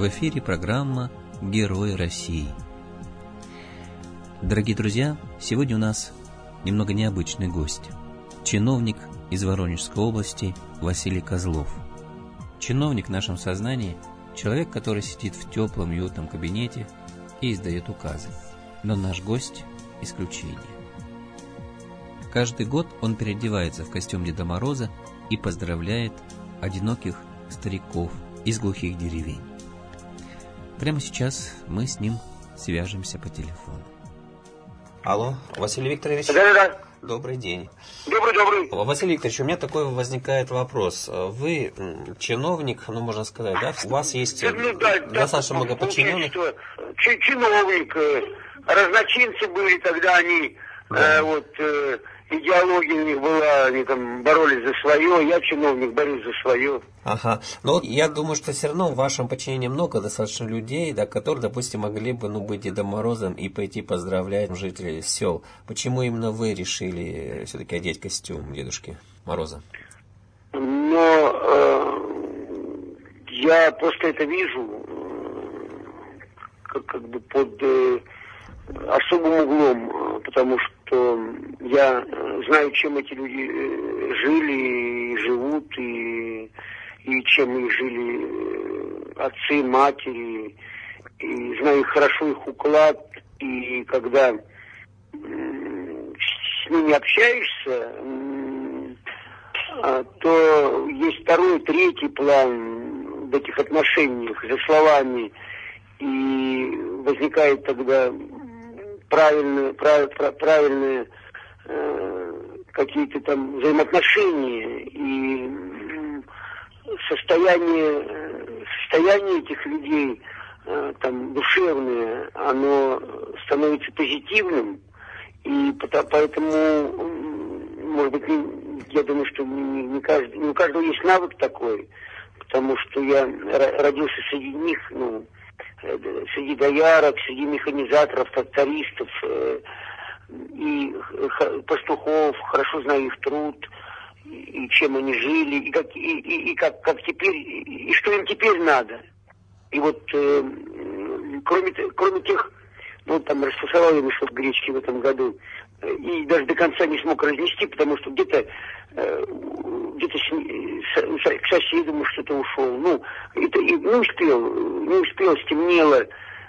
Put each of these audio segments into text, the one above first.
В эфире программа «Герой России». Дорогие друзья, сегодня у нас немного необычный гость. Чиновник из Воронежской области Василий Козлов. Чиновник в нашем сознании – человек, который сидит в теплом и уютном кабинете и издает указы. Но наш гость – исключение. Каждый год он переодевается в костюм Деда Мороза и поздравляет одиноких стариков из глухих деревень. Прямо сейчас мы с ним свяжемся по телефону. Алло, Василий Викторович? Да. Добрый день. Добрый. Василий Викторович, у меня такой возникает вопрос. Вы чиновник, можно сказать, да? У вас есть достаточно много подчиненных. Чиновник. Разночинцы были, тогда они, идеология у них была, они там боролись за свое, я чиновник, борюсь за свое. Ага. Но я думаю, что все равно в вашем подчинении много достаточно людей, да, которые, допустим, могли бы быть Дедом Морозом и пойти поздравлять жителей сел. Почему именно вы решили все-таки одеть костюм Дедушки Мороза? Я просто это вижу как бы под особым углом, потому что я знаю, чем эти люди жили и живут, и чем их жили отцы, матери, и знаю их хорошо, их уклад, и когда с ними общаешься, то есть второй, третий план в этих отношениях за словами, и возникает тогда правильные какие-то там взаимоотношения, и состояние этих людей там душевное, оно становится позитивным, и поэтому, может быть, я думаю, что не у каждого есть навык такой, потому что я родился среди них, среди доярок, среди механизаторов, трактористов и пастухов, хорошо знаю их труд, и чем они жили, и как теперь, и что им теперь надо. И вот кроме тех, расфасовал я мешок гречки в этом году, и даже до конца не смог разнести, потому что где-то к соседу, может, что-то ушел. Не успел, стемнело.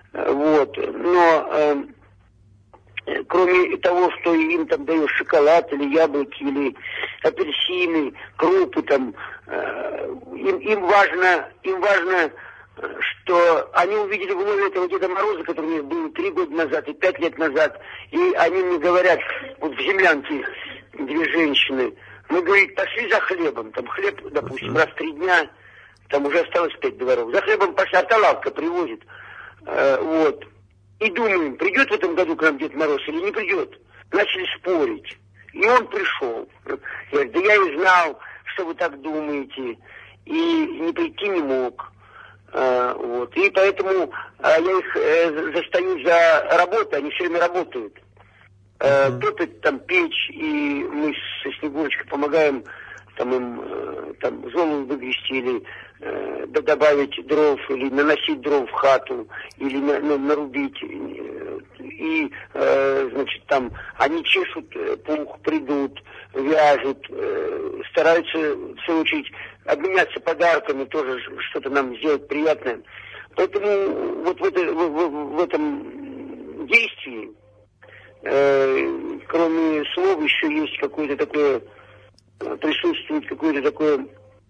Но кроме того, что им там даешь шоколад или яблоки, или апельсины, крупы там, им важно, что они увидели вновь этого Деда Мороза, который у них был 3 года назад и 5 лет назад, и они мне говорят, вот в землянке 2 женщины, мы, говорит, пошли за хлебом, там хлеб, допустим, раз в 3 дня, там уже осталось 5 дворов, за хлебом пошли, автолавка привозит, и думаем, придет в этом году к нам Дед Мороз или не придет. Начали спорить, и он пришел. Я говорю, да я и знал, что вы так думаете, и не прийти не мог. И поэтому я их застаю за работой, они все время работают. Топят там печь, и мы со Снегурочкой помогаем им золу выгрести, или добавить дров, или наносить дров в хату, или нарубить. И, они чешут пух, придут, вяжут, стараются, в свою очередь, обменяться подарками, тоже что-то нам сделать приятное. Поэтому вот в этом действии, кроме слов, еще есть какое-то такое, присутствует какое-то такое,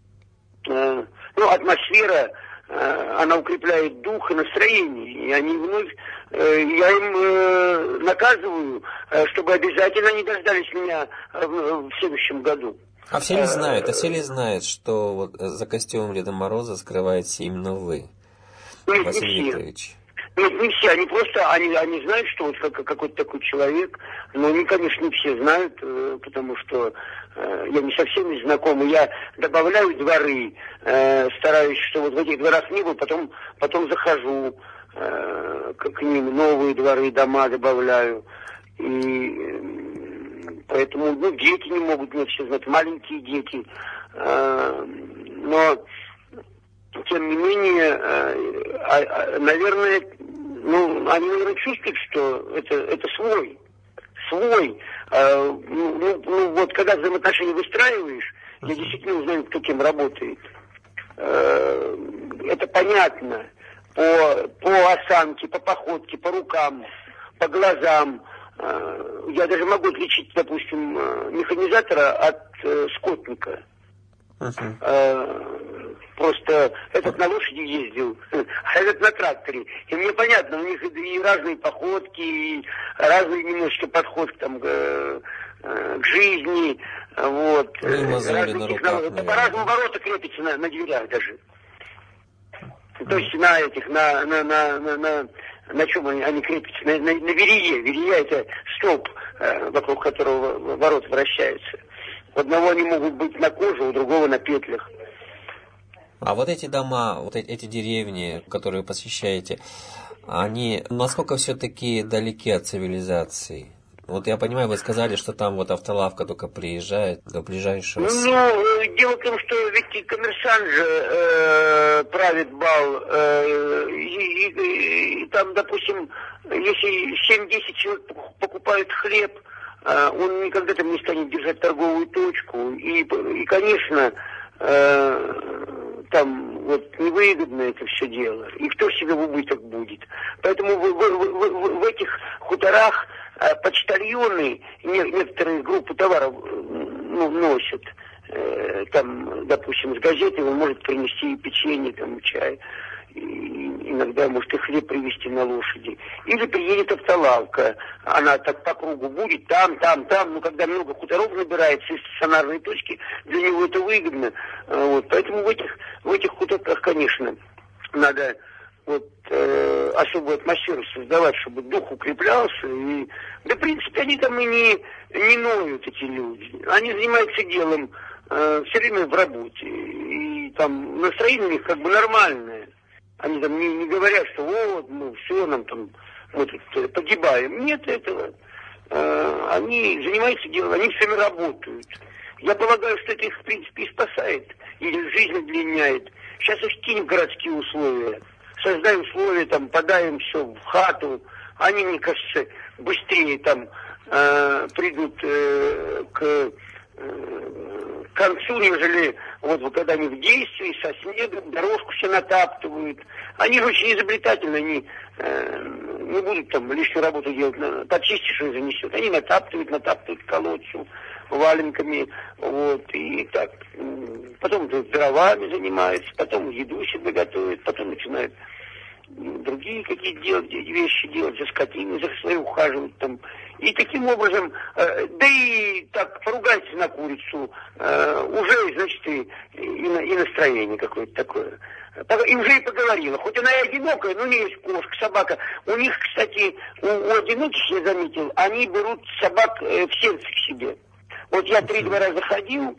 атмосфера, она укрепляет дух и настроение. И они вновь, я им наказываю, чтобы обязательно они дождались меня в следующем году. А все ли знают, что вот за костюмом Деда Мороза скрываете именно вы, Василий Викторович? Нет, не все, они просто, они знают, что вот какой-то такой человек, но они, конечно, не все знают, потому что я не со всеми знакомый, я добавляю дворы, стараюсь, что вот в этих дворах не был, потом захожу к ним, новые дворы, дома добавляю, и поэтому, дети не могут не все знать, маленькие дети, но тем не менее, наверное, они, наверное, чувствуют, что это свой. Вот когда взаимоотношения выстраиваешь, я действительно узнаю, кто кем работает. Это понятно по осанке, по походке, по рукам, по глазам. Я даже могу отличить, допустим, механизатора от скотника. Просто этот на лошади ездил, а этот на тракторе. И мне понятно, у них и разные походки, и разный немножко подход там, к жизни. Вот. Разные технологии. По-разному ворота крепятся на дверях даже. То есть на этих, на чем они крепятся? На верее. Верея — это столб, вокруг которого ворота вращаются. У одного они могут быть на коже, у другого на петлях. А вот эти дома, вот эти деревни, которые вы посещаете, они насколько все-таки далеки от цивилизации? Вот я понимаю, вы сказали, что там вот автолавка только приезжает до ближайшего... дело в том, что ведь и коммерсант же правит бал. И там, допустим, если 7-10 человек покупают хлеб, он никогда там не станет держать торговую точку. И конечно, там вот невыгодно это все дело. И кто себе в убыток будет. Поэтому в этих хуторах почтальоны некоторые группы товаров носят. Там, допустим, с газеты он может принести и печенье, там, и чай. И иногда может и хлеб привезти на лошади. Или приедет автолавка. Она так по кругу будет, там. Но когда много хуторов набирается из стационарной точки, для него это выгодно. Вот. Поэтому в этих хуторах, конечно, надо особую атмосферу создавать, чтобы дух укреплялся. Да, в принципе, они там и не ноют, эти люди. Они занимаются делом все время в работе. И там настроение у них как бы нормальное. Они там не говорят, что все, нам там, мы тут погибаем. Нет этого. Они занимаются делом, они все время работают. Я полагаю, что это их, в принципе, и спасает. И жизнь удлиняет. Сейчас их кинем в городские условия. Создаем условия, там, подаем все в хату. Они, мне кажется, быстрее там придут к концу, нежели когда они в действии, со снегом, дорожку все натаптывают. Они же очень изобретательны, они не будут там лишнюю работу делать, почистишь и занесет. Они натаптывают колодцу валенками, и так. Потом дровами занимаются, потом еду себе готовят, потом начинают другие какие-то вещи делать, за скотиной, за своей ухаживать там. И таким образом, да и так поругайся на курицу, уже, значит, и настроение какое-то такое. И уже и поговорила. Хоть она и одинокая, но у нее есть кошка, собака. У них, кстати, у одиноких, я заметил, они берут собак в сердце к себе. Вот я 3 раза ходил,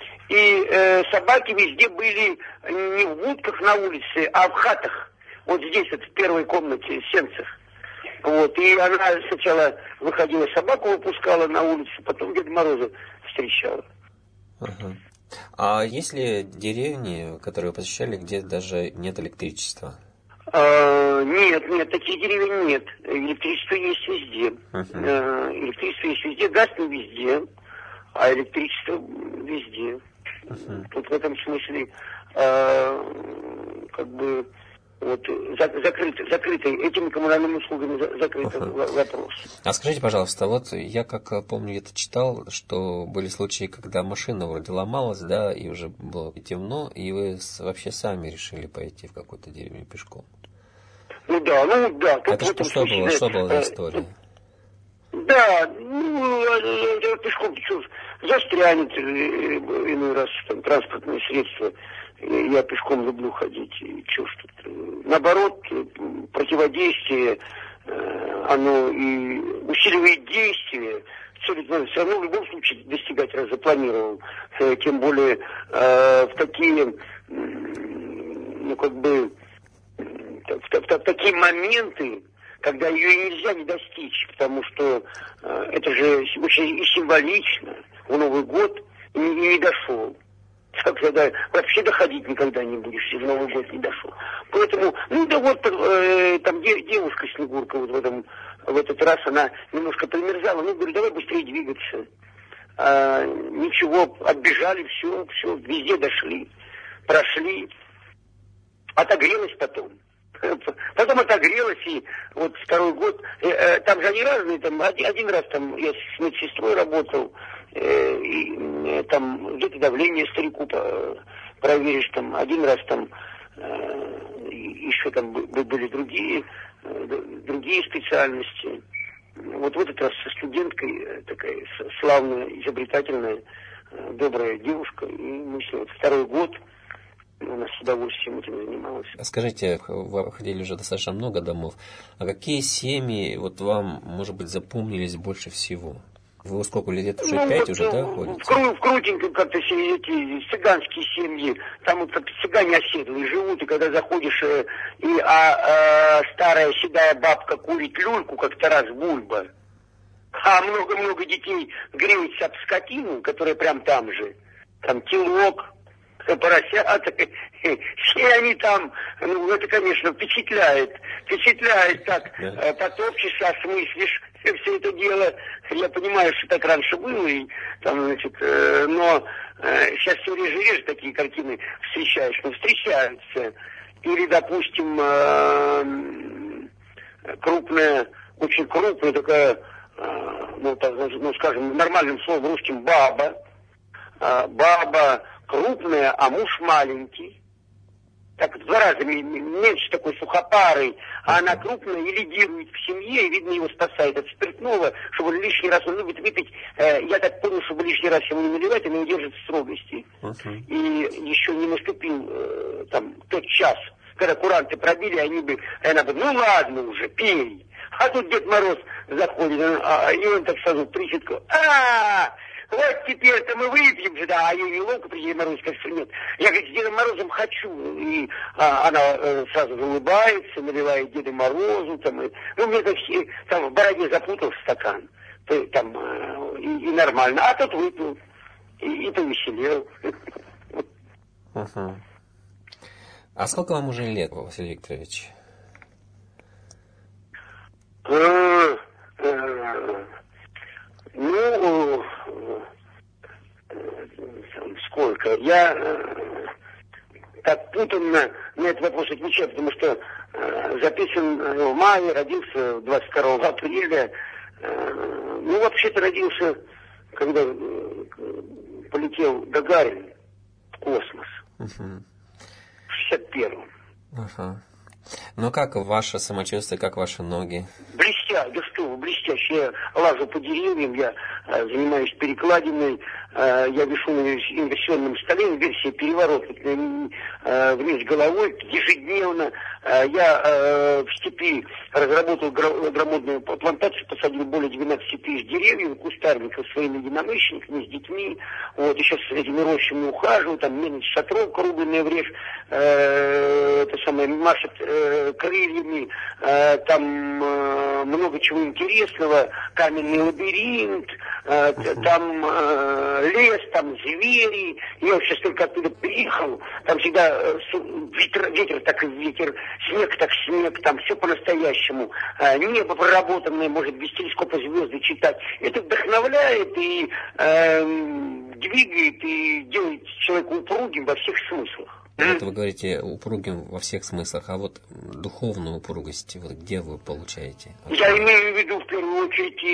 и собаки везде были не в будках на улице, а в хатах. Вот здесь, в первой комнате, в сенцах. И она сначала выходила, собаку выпускала на улицу, потом Деда Мороза встречала. Ага. А есть ли деревни, которые вы посещали, где даже нет электричества? Нет, таких деревень нет. Электричество есть везде. Электричество есть везде, газ не везде, а электричество везде. Тут в этом смысле закрытый этими коммунальными услугами закрытый вопрос. А скажите, пожалуйста, я как помню, это читал, что были случаи, когда машина вроде ломалась, да, и уже было темно, и вы вообще сами решили пойти в какую-то деревню пешком. Да. Это что было за история? Да, пешком застрянет иной раз там транспортное средство. Я пешком люблю ходить. Наоборот, противодействие, оно и усиливает действие. Цель все равно в любом случае достигать, раз запланировал. Тем более в такие, в такие моменты, когда ее нельзя не достичь, потому что это же очень и символично. В Новый год и не дошел. Так когда вообще доходить никогда не будешь, если в Новый год не дошел. Поэтому, там девушка Снегурка вот в этот раз, она немножко примерзала. Говорю, давай быстрее двигаться. Ничего, отбежали, все, везде дошли, прошли. Отогрелась потом. Потом отогрелась, и вот второй год, там же они разные, там один раз там я с медсестрой работал, и там где-то давление старику проверишь, там один раз там еще там были другие специальности. Вот в этот раз со студенткой, такая славная, изобретательная, добрая девушка, и мы с ней вот второй год у нас с удовольствием этим занималась. Скажите, вы обходили уже достаточно много домов, а какие семьи вот вам, может быть, запомнились больше всего? Вы сколько лет? Уже 5 уже, да, ходите? В крутеньком как-то эти цыганские семьи, там вот как-то цыгане оседлые живут, и когда заходишь, старая седая бабка курит люльку, как Тарас Бульба, а много-много детей греются об скотину, которая прям там же, там телок, поросята, все они там, это, конечно, впечатляет так, потопчешься, осмыслишь все это дело. Я понимаю, что так раньше было, и там, но сейчас все реже такие картины встречаешь, но встречаются. Или, допустим, очень крупная такая, скажем, нормальным словом русским баба, крупная, а муж маленький. Так в 2 раза меньше, такой сухопарый, а она крупная и лидирует в семье, и, видно, его спасает от спиртного, чтобы лишний раз он любит выпить. Я так понял, чтобы лишний раз ему не наливать, он удержит в строгости. И еще не наступил тот час, когда куранты пробили, она бы, ладно уже, пей. А тут Дед Мороз заходит, и он так сразу трещит, вот теперь-то мы выпьем же, да, а ей неловко при Деде Морозе, конечно, нет. Я, говорит, с Дедом Морозом хочу. И она сразу улыбается, наливает Деду Морозу, мне так все, в бороде запутал стакан, и нормально. А тот выпил, и повеселел. А сколько вам уже лет, Василий Викторович? Сколько? Я так путанно на этот вопрос отвечаю, потому что записан в мае, родился 22 апреля. Вообще-то родился, когда полетел Гагарин в космос. В 61-м. Ну как ваше самочувствие, как ваши ноги? Блестяще. Я лажу по деревьям, я занимаюсь перекладиной, я вешу на инверсионном столе, инверсия переворот вниз головой ежедневно. Я в степи разработал громадную плантацию, посадил более 12 тысяч деревьев, кустарников своими единомышленниками, с детьми. Вот, и сейчас с этими рощами ухаживаю, там мельница шатров кругленная врежь, машет крыльями, там много чего интересного, каменный лабиринт, там лес, там звери. Я вот сейчас только оттуда приехал, там всегда ветер так ветер, снег так снег, там все по-настоящему. Небо проработанное, может без телескопа звезды читать. Это вдохновляет и двигает, и делает человека упругим во всех смыслах. Вот вы говорите упругим во всех смыслах, а вот духовную упругость, вот где вы получаете? Я имею в виду в первую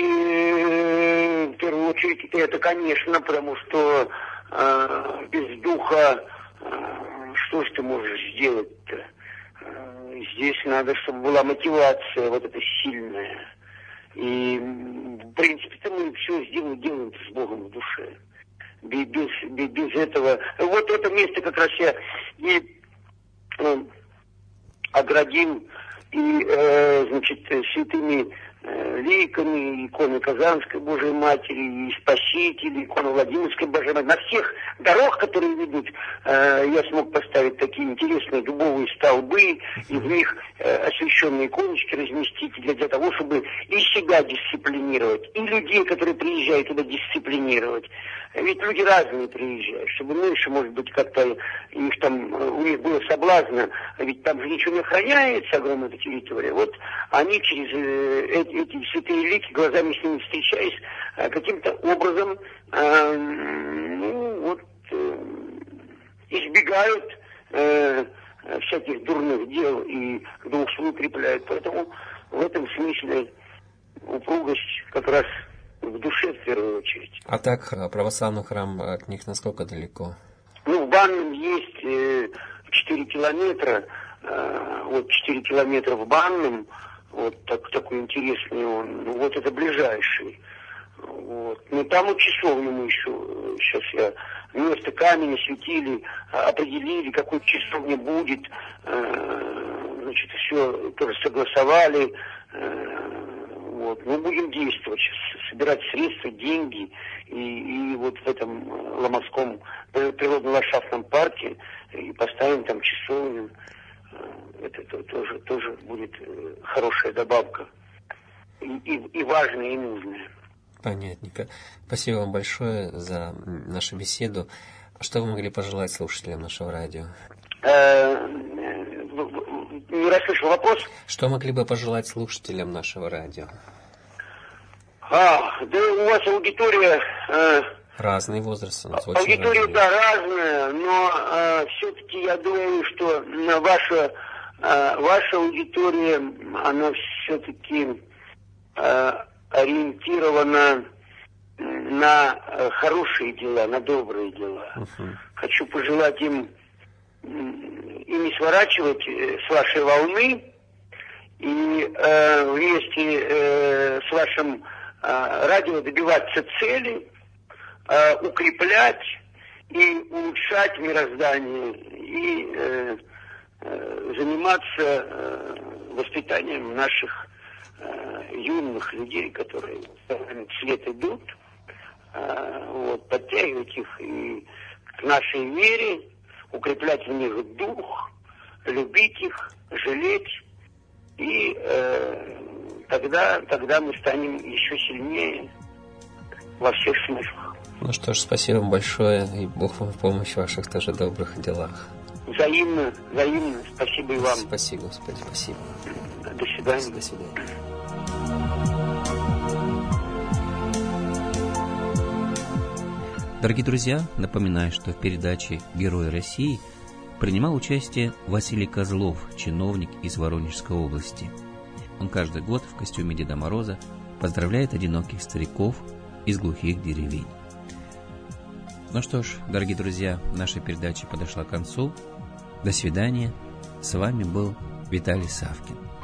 очередь это, конечно, потому что без духа что ж ты можешь сделать-то? Здесь надо, чтобы была мотивация вот эта сильная. И в принципе-то мы все делаем с Богом в душе. Без этого. Вот это место как раз я и оградил, и, святыми ликами, иконы Казанской Божией Матери, и Спасителя, иконы Владимирской Божией Матери. На всех дорог, которые ведут, я смог поставить такие интересные дубовые столбы, и в них освященные иконочки разместить для того, чтобы и себя дисциплинировать, и людей, которые приезжают туда, дисциплинировать. Ведь люди разные приезжают, чтобы меньше, может быть, как-то у них было соблазна, ведь там же ничего не охраняется, огромная территория. Вот они через эти святые лики, глазами с ними встречаясь, каким-то образом избегают всяких дурных дел и дух свой укрепляют. Поэтому в этом смысле упругость как раз в душе в первую очередь. А так, православный храм от них насколько далеко? В Банном есть 4 километра, 4 километра в Банном, такой интересный он, это ближайший. Но там часовню мы еще, сейчас я место камня светили, определили, какой часовня будет, все тоже согласовали. Мы будем действовать сейчас, собирать средства, деньги, и в этом Ломовском природно-ландшафтном парке и поставим там часовню. Это тоже будет хорошая добавка, и важная, и нужная. Понятненько. Спасибо вам большое за нашу беседу. Что вы могли пожелать слушателям нашего радио? Не расслышал вопрос. Что могли бы пожелать слушателям нашего радио? У вас аудитория... Разный возраст. Аудитория, разная, но все-таки я думаю, что ваша аудитория, она все-таки ориентирована на хорошие дела, на добрые дела. Хочу пожелать им не сворачивать с вашей волны и вместе с вашим радио добиваться цели, укреплять и улучшать мироздание и заниматься воспитанием наших юных людей, которые вслед идут, подтягивать их и к нашей вере, укреплять в них дух, любить их, жалеть, и тогда мы станем еще сильнее во всех смыслах. Ну что ж, спасибо вам большое, и Бог вам в помощь в ваших тоже добрых делах. Взаимно, спасибо и вам. Спасибо, Господи, спасибо. До свидания. До свидания. Дорогие друзья, напоминаю, что в передаче «Герои России» принимал участие Василий Козлов, чиновник из Воронежской области. Он каждый год в костюме Деда Мороза поздравляет одиноких стариков из глухих деревень. Ну что ж, дорогие друзья, наша передача подошла к концу. До свидания. С вами был Виталий Савкин.